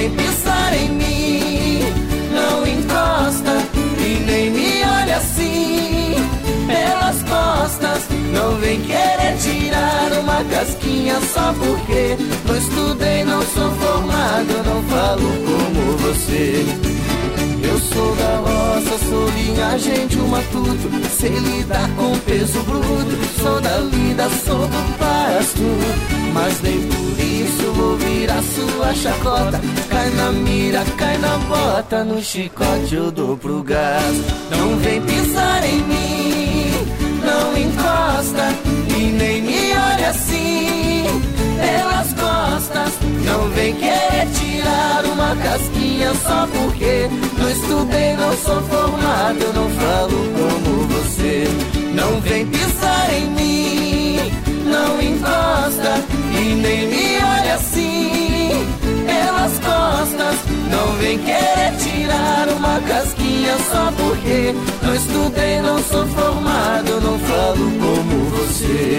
vem pisar em mim, não encosta e nem me olha assim pelas costas. Não vem querer tirar uma casquinha só porque não estudei, não sou formado, não falo como você. Eu sou da roça, sou linhagem de um matuto, sei lidar com peso bruto, sou da lida, sou do pasto, mas nem por isso vou virar sua chacota. Cai na mira, cai na bota, no chicote eu dou pro gás. Não vem pisar em mim, não encosta e nem me olha assim pelas costas. Não vem querer tirar uma casquinha só porque não estudei, não sou formado, não falo como você. Não vem pisar em mim, não encosta e nem me olha assim pelas costas. Não vem querer tirar uma casquinha só porque não estudei, não sou formado, não falo como você.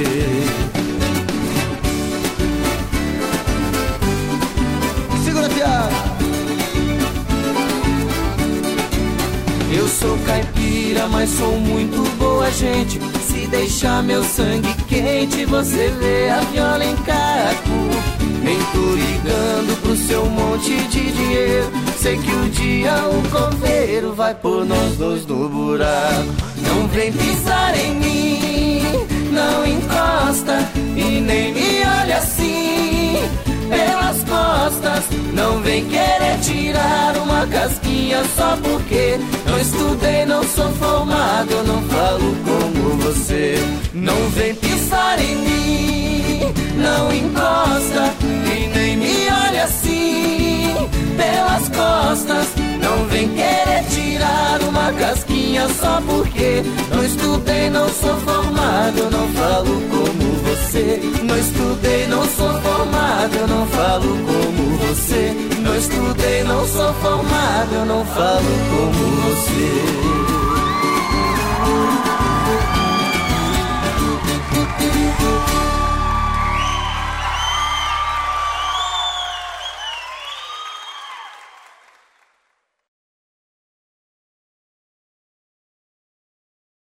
Segura, piada. Eu sou caipira, mas sou muito boa gente. Se deixar meu sangue quente, você vê a viola em caco. Nem tô ligando pro seu monte de dinheiro, sei que um dia o coveiro vai pôr nós dois no buraco. Não vem pisar em mim, não encosta e nem me olha assim pelas costas. Não vem querer tirar uma casquinha só porque não estudei, não sou formado, não falo como você. Não vem pisar em mim, não encosta e nem me olha assim pelas costas. Não vem querer tirar uma casquinha só porque não estudei, não sou formado, não falo como você. Não estudei, não sou formado, não falo como você. Não estudei, não sou formado, não falo como você.